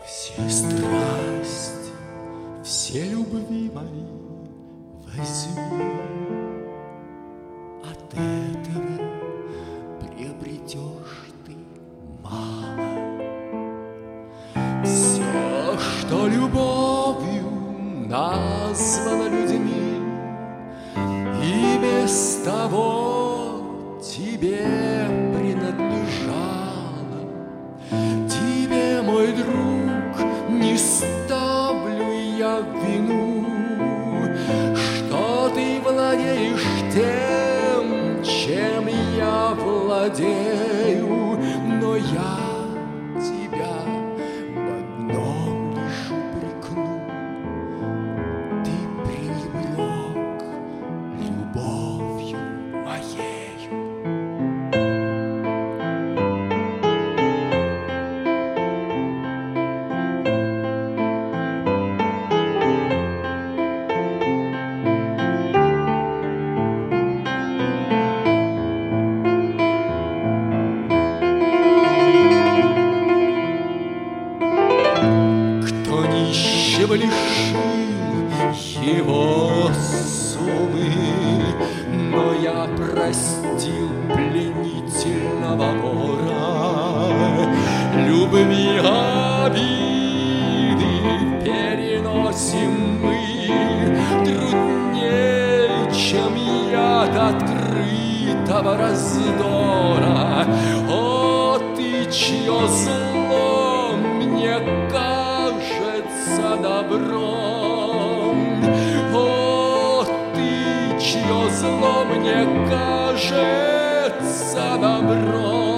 Все страсти, все любви мои возьми, от этого приобретешь ты мало. Все, что любовью названо людьми, и без того тебе принадлежало. Тебе, мой друг, не ставлю я в вину, что ты владеешь тем, чем я владею, но я тебя в одном лишь упрекну: ты пренебрег любовью моею. Нищего лишил его суммы, но я простил пленительного вора. Любви обиды переносим мы труднее, чем яд открытого раздора. О, ты, чье зло мне кажется добром, о, ты, чье зло мне кажется добром.